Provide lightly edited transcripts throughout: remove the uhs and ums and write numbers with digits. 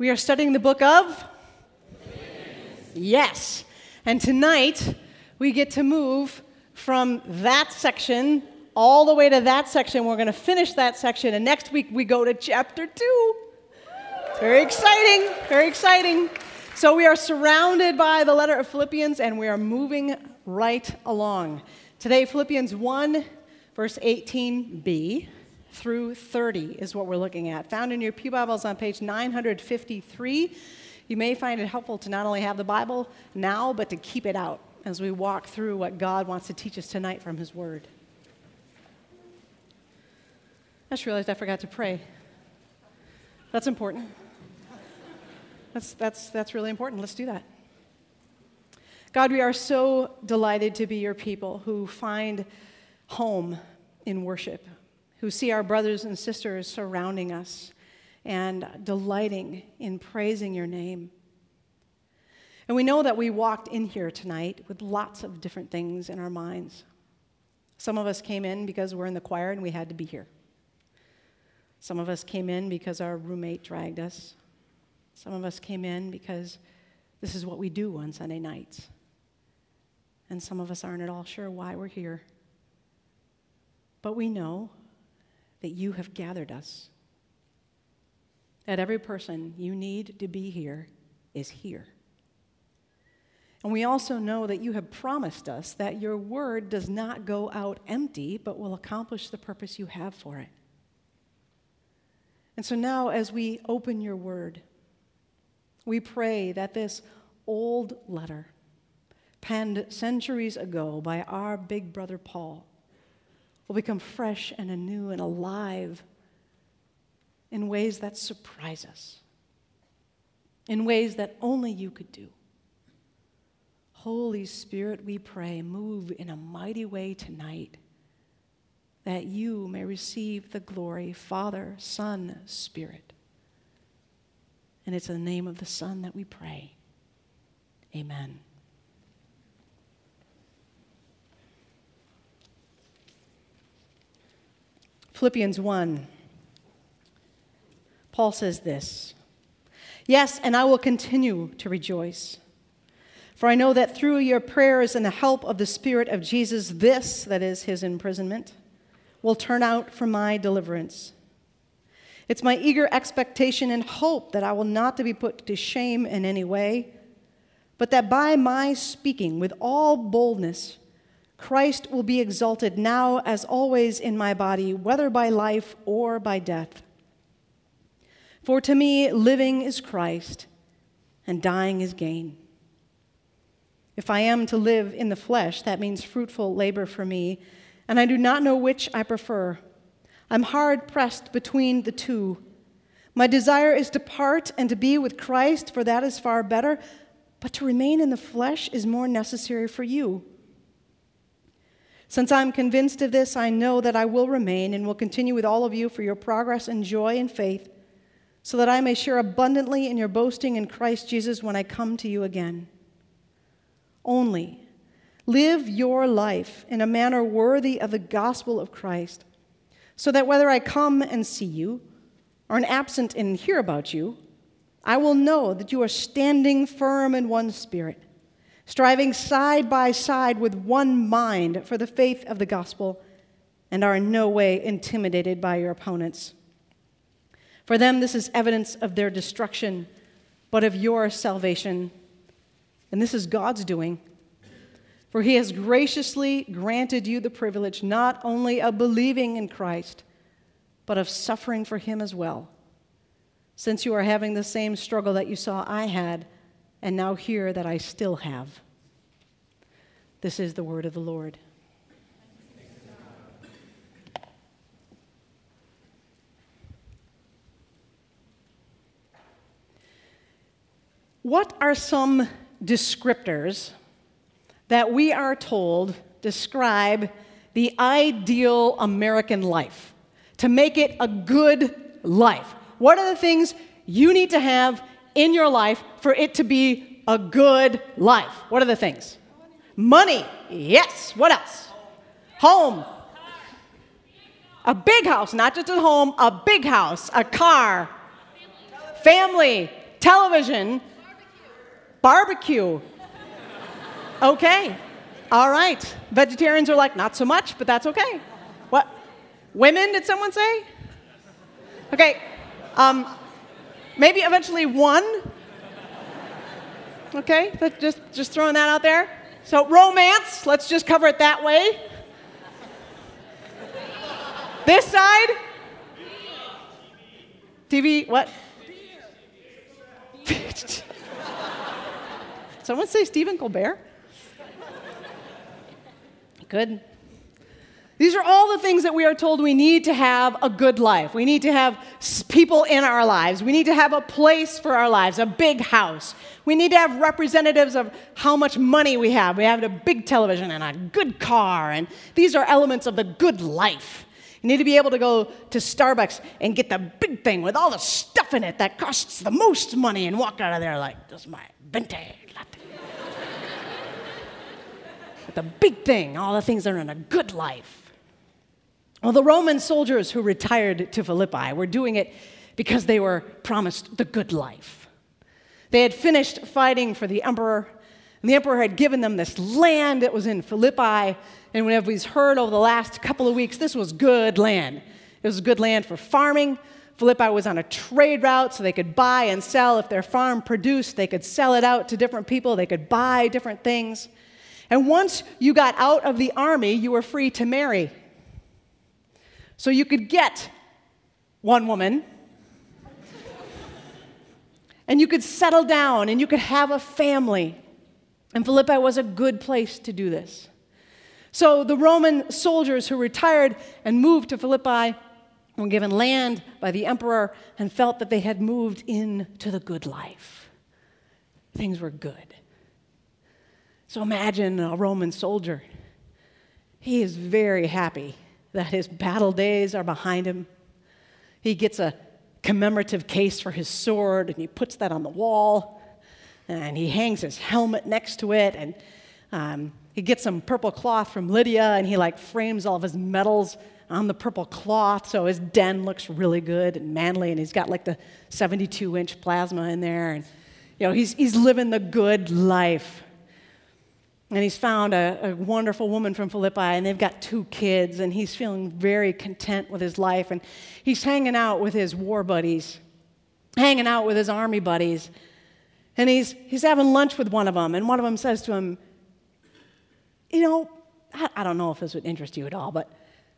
We are studying the book of? Yes. And tonight, we get to move from that section all the way to that section. We're going to finish that section, and next week we go to chapter 2. Very exciting, very exciting. So we are surrounded by the letter of Philippians, and we are moving right along. Today, Philippians 1, verse 18b through 30 is what we're looking at. Found in your Pew Bibles on page 953. You may find it helpful to not only have the Bible now, but to keep it out as we walk through what God wants to teach us tonight from His Word. I just realized I forgot to pray. That's important. That's really important. Let's do that. God, we are so delighted to be your people who find home in worship, who see our brothers and sisters surrounding us and delighting in praising your name. And we know that we walked in here tonight with lots of different things in our minds. Some of us came in because we're in the choir and we had to be here. Some of us came in because our roommate dragged us. Some of us came in because this is what we do on Sunday nights. And some of us aren't at all sure why we're here. But we know that you have gathered us. That every person you need to be here is here. And we also know that you have promised us that your word does not go out empty, but will accomplish the purpose you have for it. And so now, as we open your word, we pray that this old letter, penned centuries ago by our big brother Paul, will become fresh and anew and alive in ways that surprise us, in ways that only you could do. Holy Spirit, we pray, move in a mighty way tonight, that you may receive the glory, Father, Son, Spirit. And it's in the name of the Son that we pray. Amen. Philippians 1. Paul says this, "Yes, and I will continue to rejoice. For I know that through your prayers and the help of the Spirit of Jesus, this, that is his imprisonment, will turn out for my deliverance. It's my eager expectation and hope that I will not be put to shame in any way, but that by my speaking with all boldness, Christ will be exalted now as always in my body, whether by life or by death. For to me, living is Christ, and dying is gain. If I am to live in the flesh, that means fruitful labor for me, and I do not know which I prefer. I'm hard-pressed between the two. My desire is to part and to be with Christ, for that is far better, but to remain in the flesh is more necessary for you. Since I'm convinced of this, I know that I will remain and will continue with all of you for your progress and joy and faith, so that I may share abundantly in your boasting in Christ Jesus when I come to you again. Only live your life in a manner worthy of the gospel of Christ, so that whether I come and see you or am absent and hear about you, I will know that you are standing firm in one spirit, striving side by side with one mind for the faith of the gospel, and are in no way intimidated by your opponents. For them, this is evidence of their destruction, but of your salvation. And this is God's doing. For he has graciously granted you the privilege not only of believing in Christ, but of suffering for him as well, since you are having the same struggle that you saw I had, and now hear that I still have. This is the word of the Lord. What are some descriptors that we are told describe the ideal American life, to make it a good life? What are the things you need to have in your life for it to be a good life? What are the things? Money. Yes. What else? Home. A big house, not just a home, a big house, a car. Family. television, barbecue. Okay. All right. Vegetarians are like, not so much, but that's okay. What? Women, did someone say? Okay. Maybe eventually one. Okay, just throwing that out there. So romance, let's just cover it that way. This side? TV, what? Someone say Stephen Colbert? Good. These are all the things that we are told we need to have a good life. We need to have people in our lives. We need to have a place for our lives, a big house. We need to have representatives of how much money we have. We have a big television and a good car, and these are elements of the good life. You need to be able to go to Starbucks and get the big thing with all the stuff in it that costs the most money and walk out of there like, this is my venti latte. But the big thing, all the things that are in a good life. Well, the Roman soldiers who retired to Philippi were doing it because they were promised the good life. They had finished fighting for the emperor, and the emperor had given them this land that was in Philippi, and whenever we've heard over the last couple of weeks, this was good land. It was good land for farming. Philippi was on a trade route, so they could buy and sell. If their farm produced, they could sell it out to different people. They could buy different things. And once you got out of the army, you were free to marry. So you could get one woman, and you could settle down, and you could have a family. And Philippi was a good place to do this. So the Roman soldiers who retired and moved to Philippi were given land by the emperor and felt that they had moved into the good life. Things were good. So imagine a Roman soldier. He is very happy that his battle days are behind him. He gets a commemorative case for his sword, and he puts that on the wall, and he hangs his helmet next to it, and he gets some purple cloth from Lydia, and he frames all of his medals on the purple cloth, so his den looks really good and manly, and he's got the 72-inch plasma in there, and he's living the good life. And he's found a wonderful woman from Philippi, and they've got 2 kids, and he's feeling very content with his life. And he's hanging out with his war buddies, hanging out with his army buddies. And he's having lunch with one of them, and one of them says to him, I don't know if this would interest you at all, but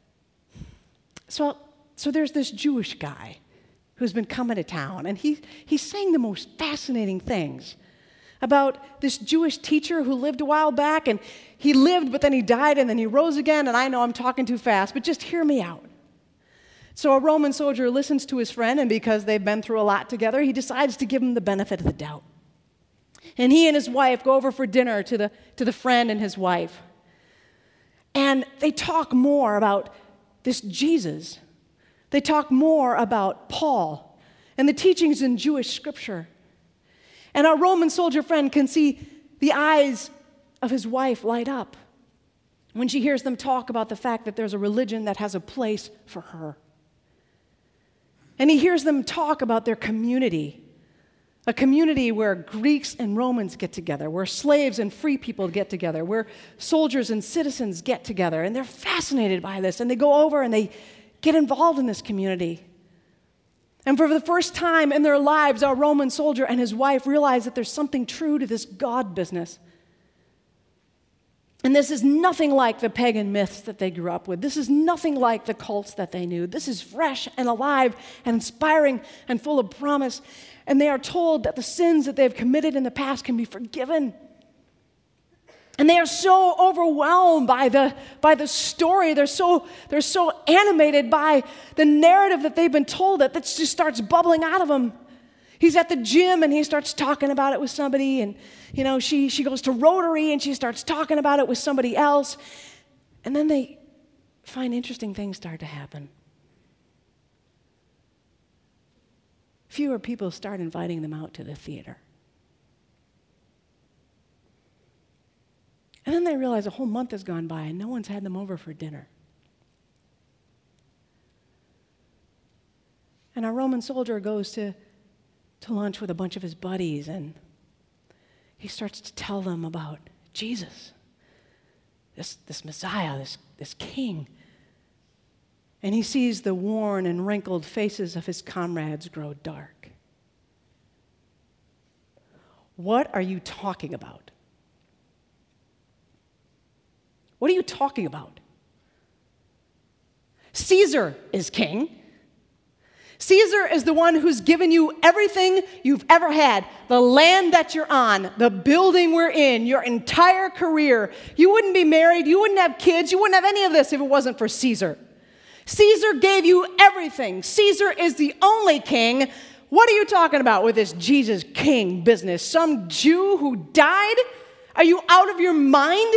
so there's this Jewish guy who's been coming to town, and he's saying the most fascinating things about this Jewish teacher who lived a while back, and he lived, but then he died, and then he rose again, and I know I'm talking too fast, but just hear me out. So a Roman soldier listens to his friend, and because they've been through a lot together, he decides to give him the benefit of the doubt. And he and his wife go over for dinner to the friend and his wife. And they talk more about this Jesus. They talk more about Paul and the teachings in Jewish scripture. And our Roman soldier friend can see the eyes of his wife light up when she hears them talk about the fact that there's a religion that has a place for her. And he hears them talk about their community, a community where Greeks and Romans get together, where slaves and free people get together, where soldiers and citizens get together. And they're fascinated by this, and they go over and they get involved in this community. And for the first time in their lives, our Roman soldier and his wife realize that there's something true to this God business. And this is nothing like the pagan myths that they grew up with. This is nothing like the cults that they knew. This is fresh and alive and inspiring and full of promise. And they are told that the sins that they've committed in the past can be forgiven. And they are so overwhelmed by the story. They're so animated by the narrative that they've been told that just starts bubbling out of them. He's at the gym and he starts talking about it with somebody, and she goes to Rotary and she starts talking about it with somebody else. And then they find interesting things start to happen. Fewer people start inviting them out to the theater. And then they realize a whole month has gone by and no one's had them over for dinner. And our Roman soldier goes to to lunch with a bunch of his buddies, and he starts to tell them about Jesus, this Messiah, this king. And he sees the worn and wrinkled faces of his comrades grow dark. What are you talking about? What are you talking about? Caesar is king. Caesar is the one who's given you everything you've ever had, the land that you're on, the building we're in, your entire career. You wouldn't be married, you wouldn't have kids, you wouldn't have any of this if it wasn't for Caesar. Caesar gave you everything. Caesar is the only king. What are you talking about with this Jesus king business? Some Jew who died? Are you out of your mind?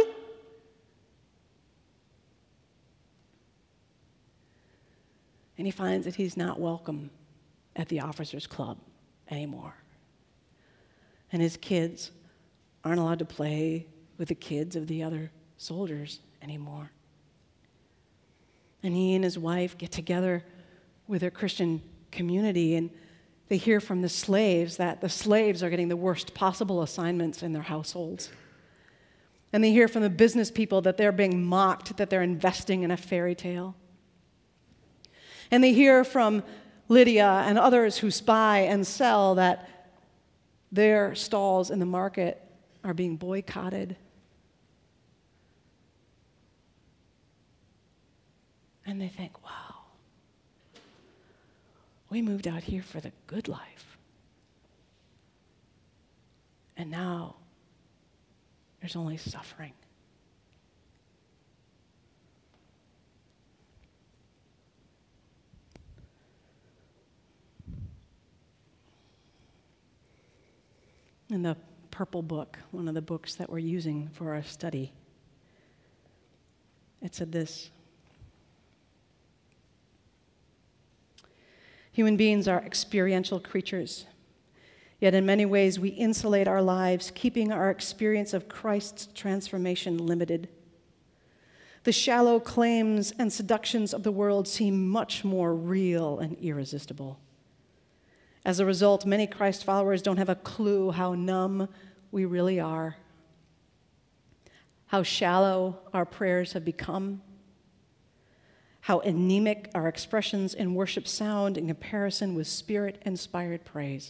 And he finds that he's not welcome at the officers' club anymore. And his kids aren't allowed to play with the kids of the other soldiers anymore. And he and his wife get together with their Christian community, and they hear from the slaves that the slaves are getting the worst possible assignments in their households. And they hear from the business people that they're being mocked, that they're investing in a fairy tale. And they hear from Lydia and others who spy and sell that their stalls in the market are being boycotted. And they think, wow, we moved out here for the good life. And now there's only suffering. In the purple book, one of the books that we're using for our study, it said this: human beings are experiential creatures, yet in many ways we insulate our lives, keeping our experience of Christ's transformation limited. The shallow claims and seductions of the world seem much more real and irresistible. As a result, many Christ followers don't have a clue how numb we really are, how shallow our prayers have become, how anemic our expressions in worship sound in comparison with Spirit-inspired praise.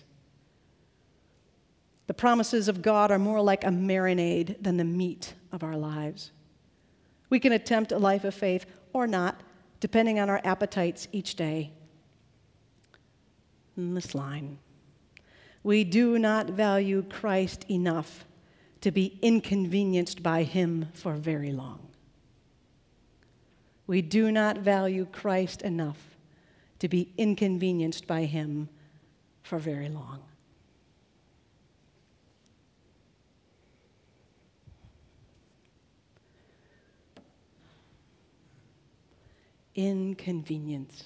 The promises of God are more like a marinade than the meat of our lives. We can attempt a life of faith or not, depending on our appetites each day. In this line, we do not value Christ enough to be inconvenienced by him for very long. We do not value Christ enough to be inconvenienced by him for very long. Inconvenience.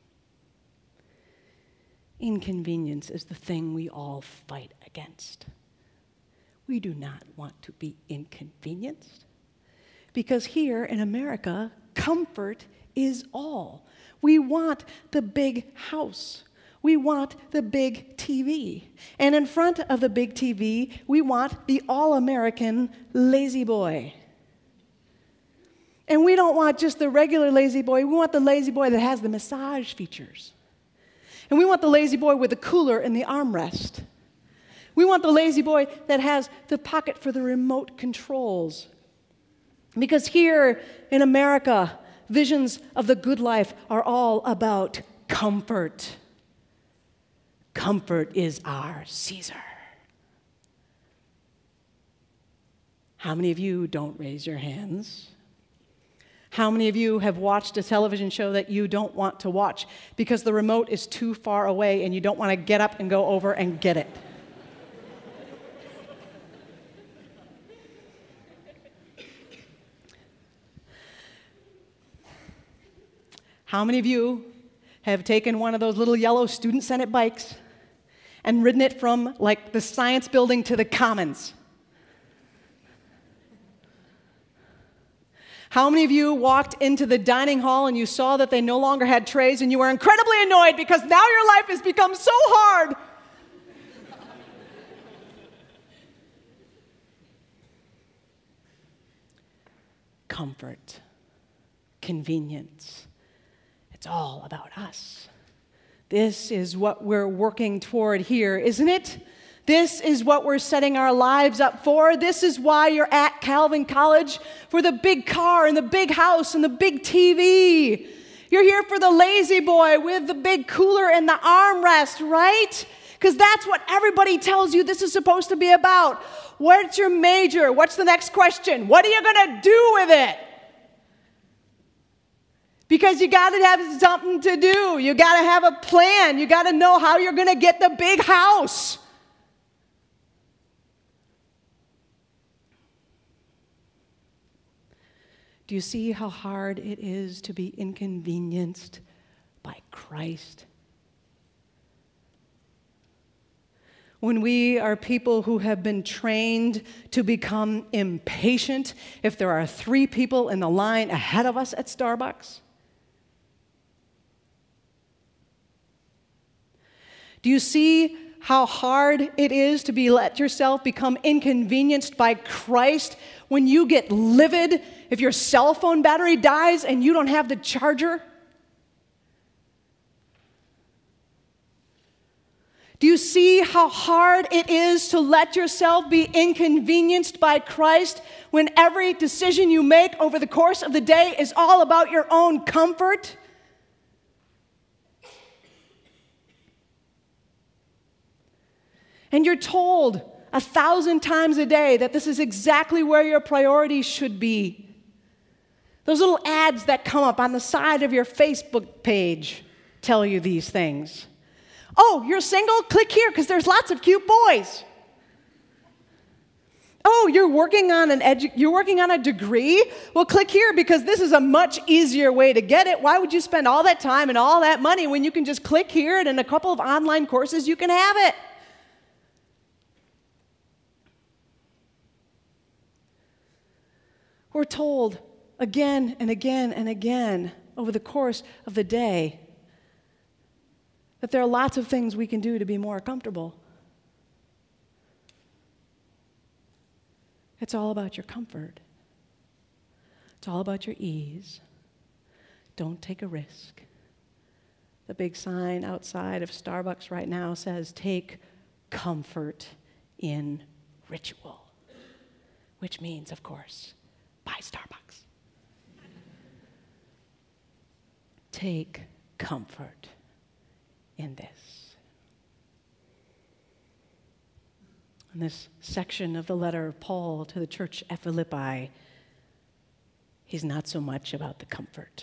Inconvenience is the thing we all fight against. We do not want to be inconvenienced because here in America, comfort is all. We want the big house. We want the big TV. And in front of the big TV, we want the all-American lazy boy. And we don't want just the regular lazy boy. We want the lazy boy that has the massage features. And we want the lazy boy with the cooler and the armrest. We want the lazy boy that has the pocket for the remote controls. Because here in America, visions of the good life are all about comfort. Comfort is our Caesar. How many of you don't raise your hands? How many of you have watched a television show that you don't want to watch because the remote is too far away and you don't want to get up and go over and get it? How many of you have taken one of those little yellow student senate bikes and ridden it from like the science building to the commons? How many of you walked into the dining hall and you saw that they no longer had trays and you were incredibly annoyed because now your life has become so hard comfort, convenience. It's all about us. This is what we're working toward here, isn't it? This is what we're setting our lives up for. This is why you're at Calvin College, for the big car and the big house and the big TV. You're here for the lazy boy with the big cooler and the armrest, right? Because that's what everybody tells you this is supposed to be about. What's your major? What's the next question? What are you going to do with it? Because you got to have something to do. You got to have a plan. You got to know how you're going to get the big house. Do you see how hard it is to be inconvenienced by Christ? When we are people who have been trained to become impatient if there are 3 people in the line ahead of us at Starbucks? Do you see how hard it is to let yourself become inconvenienced by Christ when you get livid if your cell phone battery dies and you don't have the charger? Do you see how hard it is to let yourself be inconvenienced by Christ when every decision you make over the course of the day is all about your own comfort? And you're told 1,000 times a day that this is exactly where your priorities should be. Those little ads that come up on the side of your Facebook page tell you these things. Oh, you're single? Click here because there's lots of cute boys. Oh, you're working on a degree? Well, click here because this is a much easier way to get it. Why would you spend all that time and all that money when you can just click here and in a couple of online courses you can have it? We're told again and again and again over the course of the day that there are lots of things we can do to be more comfortable. It's all about your comfort. It's all about your ease. Don't take a risk. The big sign outside of Starbucks right now says, take comfort in ritual, which means, of course, buy Starbucks. Take comfort in this. In this section of the letter of Paul to the church at Philippi, he's not so much about the comfort.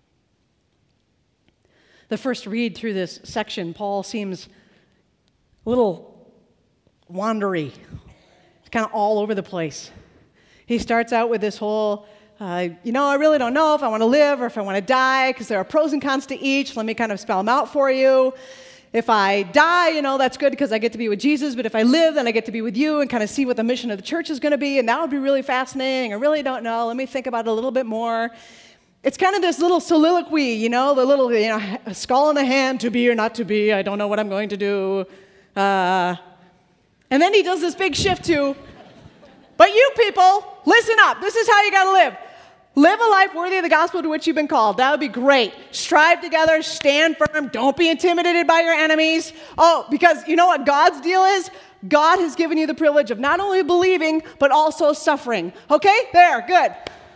The first read through this section, Paul seems a little wandery, kind of all over the place. He starts out with this whole, I really don't know if I want to live or if I want to die because there are pros and cons to each. Let me kind of spell them out for you. If I die, that's good because I get to be with Jesus, but if I live, then I get to be with you and kind of see what the mission of the church is going to be, and that would be really fascinating. I really don't know. Let me think about it a little bit more. It's kind of this little soliloquy, the little, a skull in the hand, to be or not to be, I don't know what I'm going to do. And then he does this big shift to, but you people, listen up. This is how you got to live. Live a life worthy of the gospel to which you've been called. That would be great. Strive together, stand firm, don't be intimidated by your enemies. Oh, because you know what God's deal is? God has given you the privilege of not only believing, but also suffering. Okay? There, good.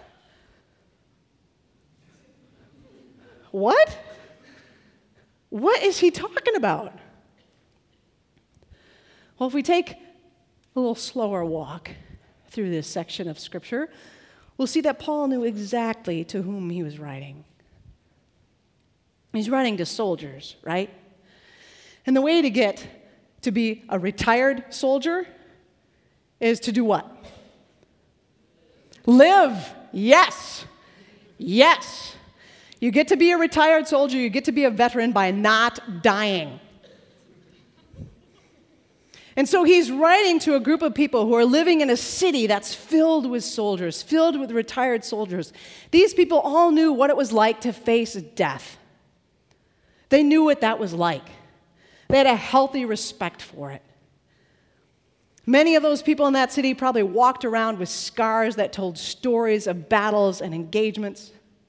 What? What is he talking about? Well, if we take a little slower walk through this section of Scripture, we'll see that Paul knew exactly to whom he was writing. He's writing to soldiers, right? And the way to get to be a retired soldier is to do what? Live. Yes. Yes. You get to be a retired soldier, you get to be a veteran by not dying. And so he's writing to a group of people who are living in a city that's filled with soldiers, filled with retired soldiers. These people all knew what it was like to face death. They knew what that was like. They had a healthy respect for it. Many of those people in that city probably walked around with scars that told stories of battles and engagements.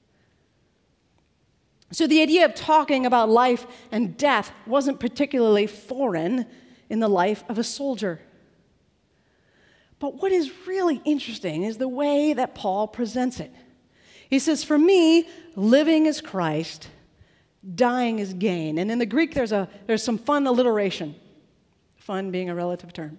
So the idea of talking about life and death wasn't particularly foreign in the life of a soldier. But what is really interesting is the way that Paul presents it. He says, for me, living is Christ, dying is gain. And in the Greek, there's some fun alliteration. Fun being a relative term.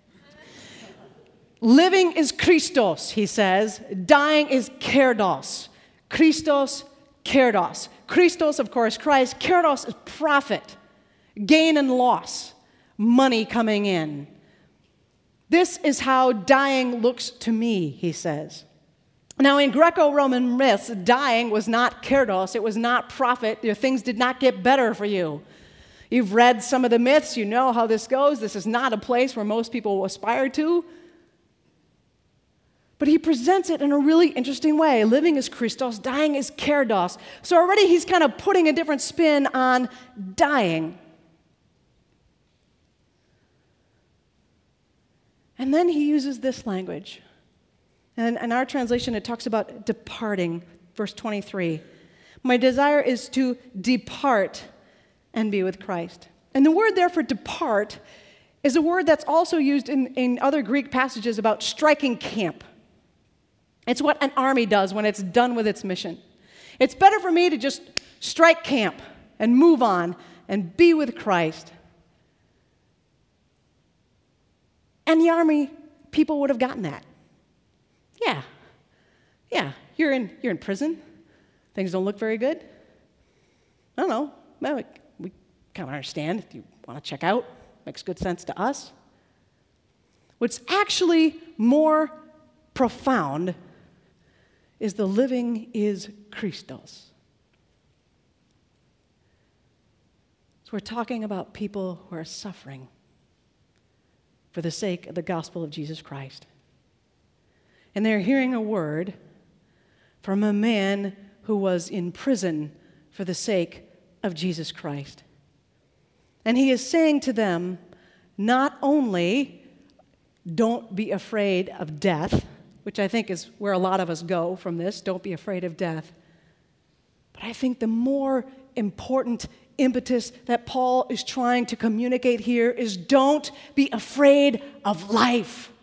Living is Christos, he says. Dying is kerdos. Christos, kerdos. Christos, of course, Christ. Kerdos is profit, gain and loss, money coming in. This is how dying looks to me, he says. Now, in Greco-Roman myths, dying was not kerdos, it was not profit. Things did not get better for you. You've read some of the myths, you know how this goes. This is not a place where most people aspire to. But he presents it in a really interesting way. Living is Christos, dying is kerdos. So already he's kind of putting a different spin on dying. And then he uses this language. And in our translation, it talks about departing, verse 23. My desire is to depart and be with Christ. And the word there for depart is a word that's also used in other Greek passages about striking camp. It's what an army does when it's done with its mission. It's better for me to just strike camp and move on and be with Christ. And the army people would have gotten that. Yeah, you're in prison. Things don't look very good. I don't know. Well, we kind of understand if you want to check out. Makes good sense to us. What's actually more profound is the living is Christos. So we're talking about people who are suffering for the sake of the gospel of Jesus Christ. And they're hearing a word from a man who was in prison for the sake of Jesus Christ. And he is saying to them, not only don't be afraid of death, which I think is where a lot of us go from this, don't be afraid of death, but I think the more important impetus that Paul is trying to communicate here is don't be afraid of life.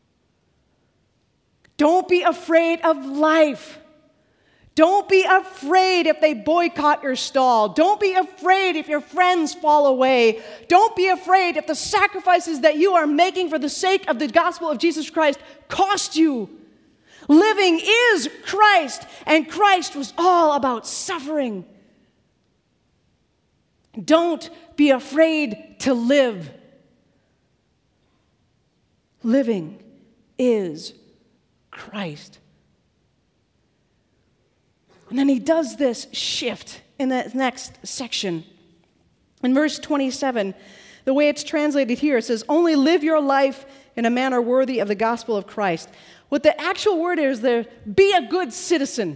Don't be afraid of life. Don't be afraid if they boycott your stall. Don't be afraid if your friends fall away. Don't be afraid if the sacrifices that you are making for the sake of the gospel of Jesus Christ cost you. Living is Christ, and Christ was all about suffering. Don't be afraid to live. Living is Christ. And then he does this shift in the next section. In verse 27, the way it's translated here, it says, only live your life in a manner worthy of the gospel of Christ. What the actual word is there, be a good citizen.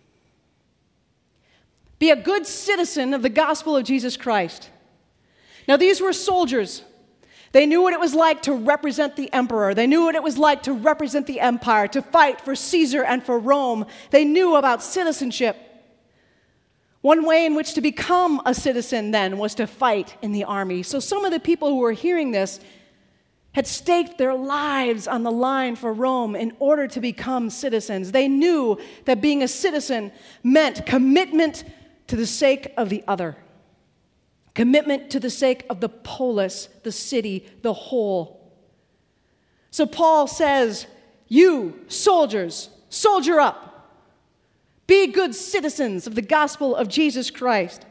Be a good citizen of the gospel of Jesus Christ. Now, these were soldiers. They knew what it was like to represent the emperor. They knew what it was like to represent the empire, to fight for Caesar and for Rome. They knew about citizenship. One way in which to become a citizen then was to fight in the army. So some of the people who were hearing this had staked their lives on the line for Rome in order to become citizens. They knew that being a citizen meant commitment to the sake of the other. Commitment to the sake of the polis, the city, the whole. So Paul says, you soldiers, soldier up. Be good citizens of the gospel of Jesus Christ.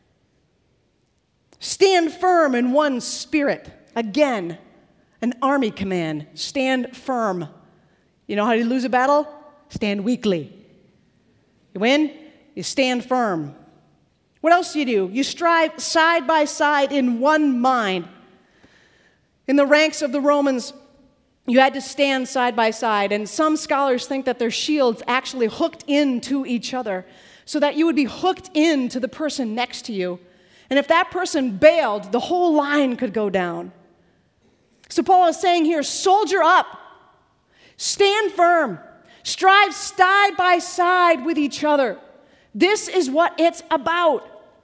Stand firm in one spirit. Again, an army command. Stand firm. You know how you lose a battle? Stand weakly. You win? You stand firm. What else do? You strive side by side in one mind. In the ranks of the Romans, you had to stand side by side, and some scholars think that their shields actually hooked into each other so that you would be hooked into the person next to you. And if that person bailed, the whole line could go down. So Paul is saying here, soldier up, stand firm, strive side by side with each other. This is what it's about.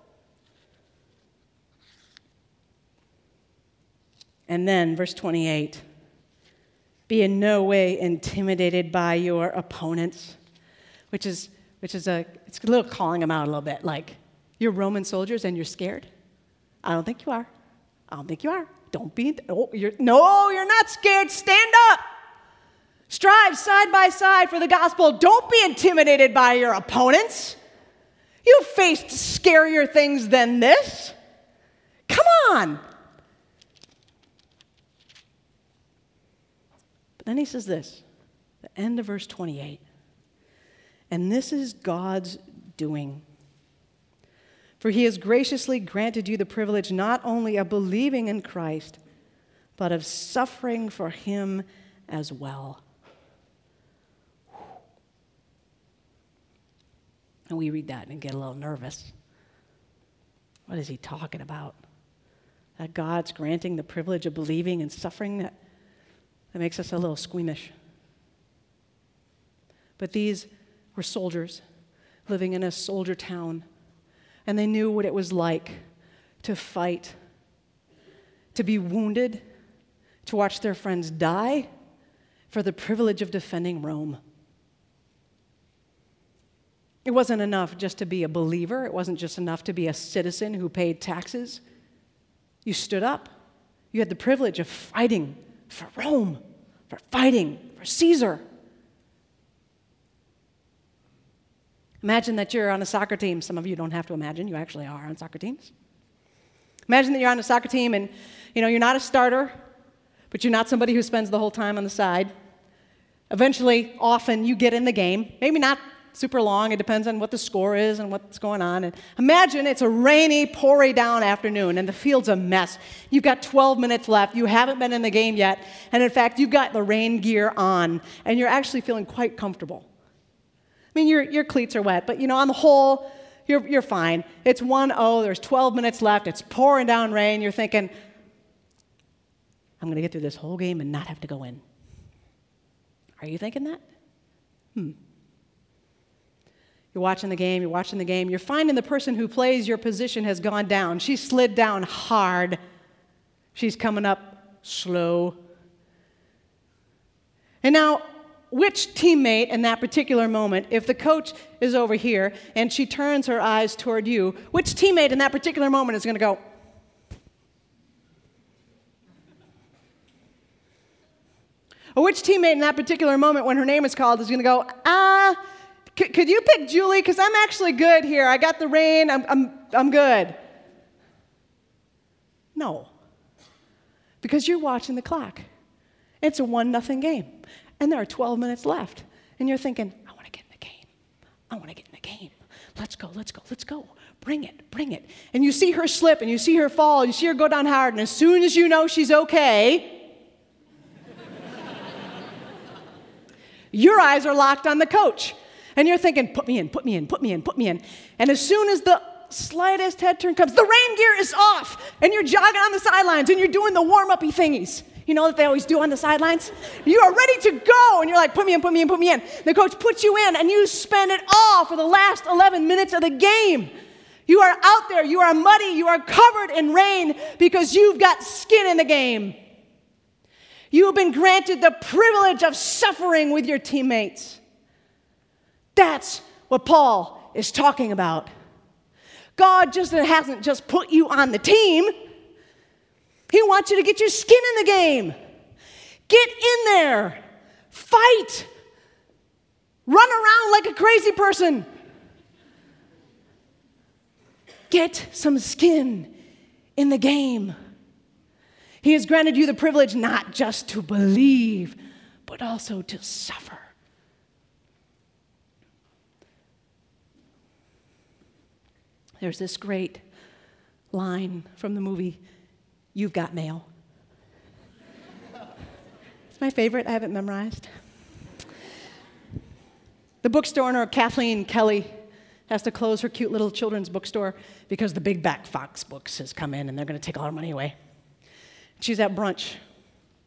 And then, verse 28, be in no way intimidated by your opponents, which is it's a little calling them out a little bit, like, you're Roman soldiers and you're scared? I don't think you are. I don't think you are. Don't be, you're not scared. Stand up. Strive side by side for the gospel. Don't be intimidated by your opponents. You've faced scarier things than this. Come on. But then he says this, the end of verse 28. And this is God's doing. For he has graciously granted you the privilege not only of believing in Christ, but of suffering for him as well. And we read that and get a little nervous. What is he talking about? That God's granting the privilege of believing and suffering? That makes us a little squeamish. But these were soldiers living in a soldier town, and they knew what it was like to fight, to be wounded, to watch their friends die for the privilege of defending Rome. It wasn't enough just to be a believer. It wasn't just enough to be a citizen who paid taxes. You stood up. You had the privilege of fighting for Rome, for fighting for Caesar. Imagine that you're on a soccer team. Some of you don't have to imagine. You actually are on soccer teams. Imagine that you're on a soccer team and, you're not a starter, but you're not somebody who spends the whole time on the side. Eventually, often, you get in the game. Maybe not super long. It depends on what the score is and what's going on. And imagine it's a rainy, pouring down afternoon, and the field's a mess. You've got 12 minutes left. You haven't been in the game yet. And in fact, you've got the rain gear on, and you're actually feeling quite comfortable. I mean, your cleats are wet, but, on the whole, you're fine. It's 1-0. There's 12 minutes left. It's pouring down rain. You're thinking, I'm going to get through this whole game and not have to go in. Are you thinking that? You're watching the game. You're finding the person who plays your position has gone down. She slid down hard. She's coming up slow. And now, which teammate in that particular moment, if the coach is over here and she turns her eyes toward you, which teammate in that particular moment is going to go, or which teammate in that particular moment when her name is called is going to go, could you pick Julie? Because I'm actually good here. I got the rain. I'm good. No. Because you're watching the clock. It's a 1-0 game. And there are 12 minutes left. And you're thinking, I want to get in the game. I want to get in the game. Let's go. Bring it. And you see her slip, and you see her fall, and you see her go down hard, and as soon as you know she's okay, your eyes are locked on the coach. And you're thinking, put me in. And as soon as the slightest head turn comes, the rain gear is off, and you're jogging on the sidelines, and you're doing the warm-uppy thingies. You know that they always do on the sidelines? You are ready to go, and you're like, put me in. The coach puts you in, and you spend it all for the last 11 minutes of the game. You are out there. You are muddy. You are covered in rain because you've got skin in the game. You have been granted the privilege of suffering with your teammates. That's what Paul is talking about. God hasn't just put you on the team. He wants you to get your skin in the game. Get in there. Fight. Run around like a crazy person. Get some skin in the game. He has granted you the privilege not just to believe, but also to suffer. There's this great line from the movie You've Got Mail. It's my favorite. I have it memorized. The bookstore owner, Kathleen Kelly, has to close her cute little children's bookstore because the big back Fox Books has come in and they're going to take all her money away. She's at brunch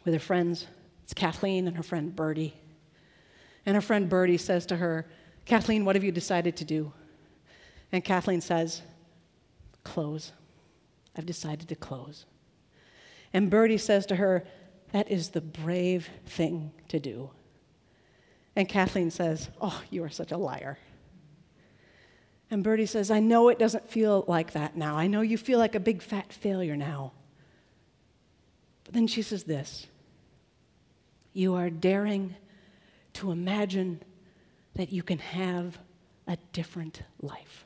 with her friends. It's Kathleen and her friend Bertie. And her friend Bertie says to her, Kathleen, what have you decided to do? And Kathleen says, close. I've decided to close. And Bertie says to her, that is the brave thing to do. And Kathleen says, oh, you are such a liar. And Bertie says, I know it doesn't feel like that now. I know you feel like a big fat failure now. But then she says this, you are daring to imagine that you can have a different life.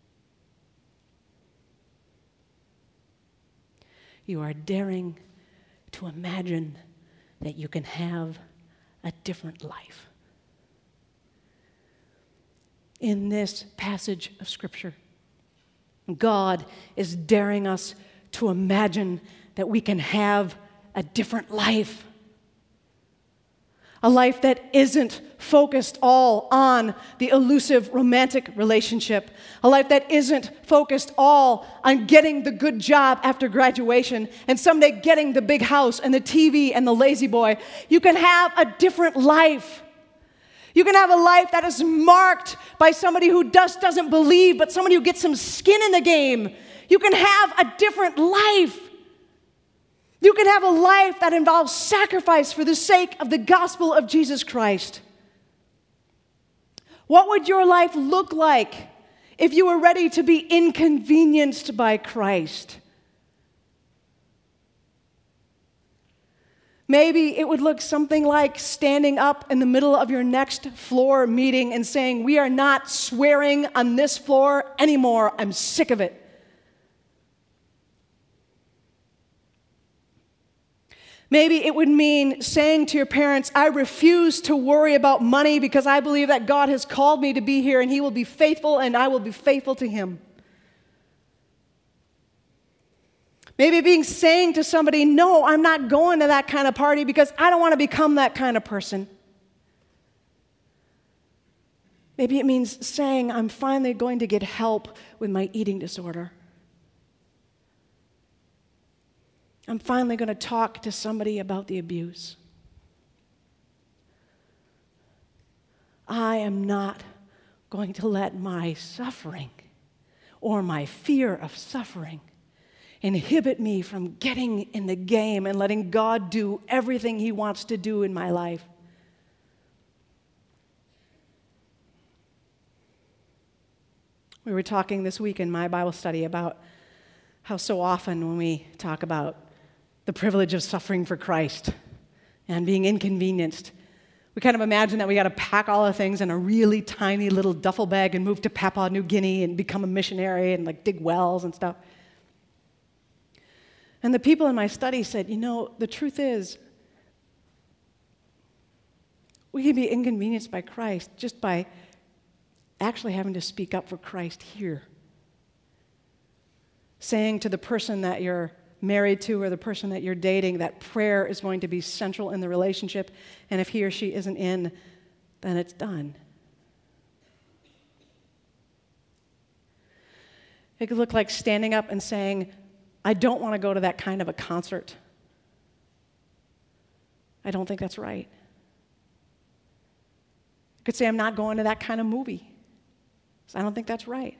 You are daring to imagine that you can have a different life. In this passage of Scripture, God is daring us to imagine that we can have a different life. A life that isn't focused all on the elusive romantic relationship. A life that isn't focused all on getting the good job after graduation and someday getting the big house and the TV and the lazy boy. You can have a different life. You can have a life that is marked by somebody who just doesn't believe, but somebody who gets some skin in the game. You can have a different life. You can have a life that involves sacrifice for the sake of the gospel of Jesus Christ. What would your life look like if you were ready to be inconvenienced by Christ? Maybe it would look something like standing up in the middle of your next floor meeting and saying, we are not swearing on this floor anymore. I'm sick of it. Maybe it would mean saying to your parents, I refuse to worry about money because I believe that God has called me to be here and He will be faithful and I will be faithful to Him. Maybe it means saying to somebody, no, I'm not going to that kind of party because I don't want to become that kind of person. Maybe it means saying, I'm finally going to get help with my eating disorder. I'm finally going to talk to somebody about the abuse. I am not going to let my suffering or my fear of suffering inhibit me from getting in the game and letting God do everything He wants to do in my life. We were talking this week in my Bible study about how so often when we talk about the privilege of suffering for Christ and being inconvenienced, we kind of imagine that we got to pack all the things in a really tiny little duffel bag and move to Papua New Guinea and become a missionary and like dig wells and stuff. And the people in my study said, you know, the truth is, we can be inconvenienced by Christ just by actually having to speak up for Christ here. Saying to the person that you're married to or the person that you're dating that prayer is going to be central in the relationship, and if he or she isn't in, then it's done. It could look like standing up and saying, I don't want to go to that kind of a concert. I don't think that's right. You could say, I'm not going to that kind of movie. I don't think that's right.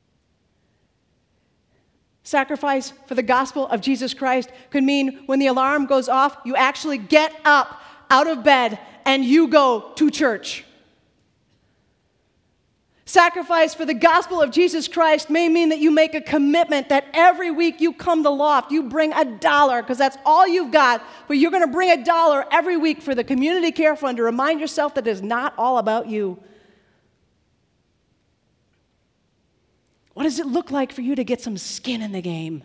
Sacrifice for the gospel of Jesus Christ could mean when the alarm goes off, you actually get up out of bed and you go to church. Sacrifice for the gospel of Jesus Christ may mean that you make a commitment that every week you come to Loft, you bring $1 because that's all you've got, but you're going to bring $1 every week for the community care fund to remind yourself that it's not all about you. What does it look like for you to get some skin in the game?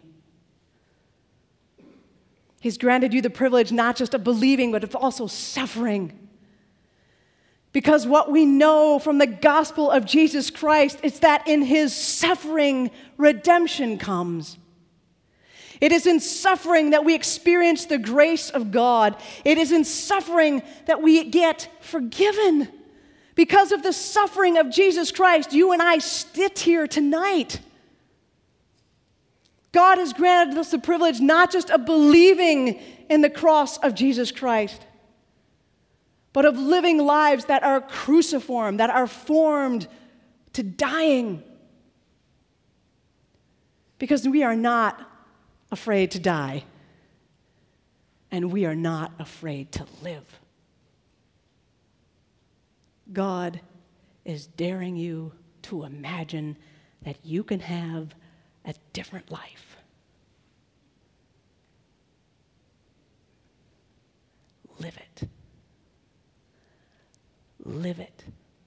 He's granted you the privilege not just of believing, but of also suffering. Because what we know from the gospel of Jesus Christ is that in His suffering, redemption comes. It is in suffering that we experience the grace of God. It is in suffering that we get forgiven. Because of the suffering of Jesus Christ, you and I sit here tonight. God has granted us the privilege not just of believing in the cross of Jesus Christ, but of living lives that are cruciform, that are formed to dying. Because we are not afraid to die, and we are not afraid to live. God is daring you to imagine that you can have a different life. Live it. Live it.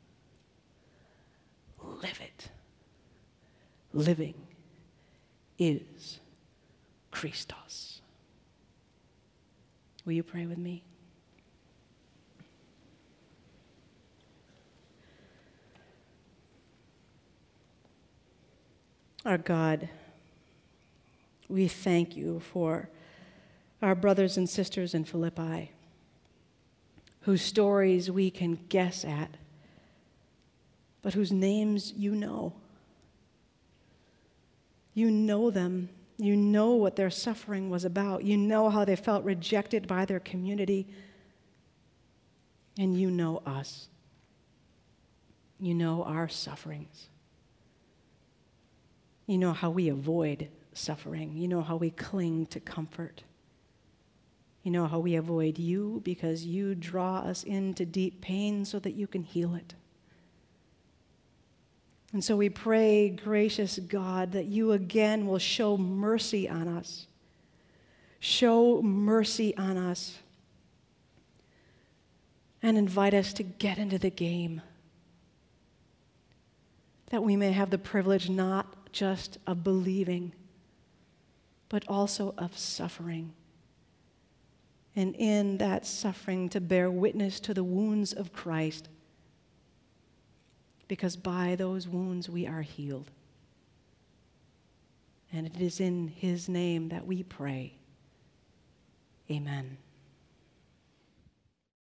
Live it. Living is Christos. Will you pray with me? Our God, we thank you for our brothers and sisters in Philippi, whose stories we can guess at, but whose names you know. You know them. You know what their suffering was about. You know how they felt rejected by their community. And you know us. You know our sufferings. You know how we avoid suffering. You know how we cling to comfort. You know how we avoid you because you draw us into deep pain so that you can heal it. And so we pray, gracious God, that you again will show mercy on us. Show mercy on us. And invite us to get into the game. That we may have the privilege not just of believing, but also of suffering. And in that suffering to bear witness to the wounds of Christ, because by those wounds we are healed. And it is in his name that we pray. Amen.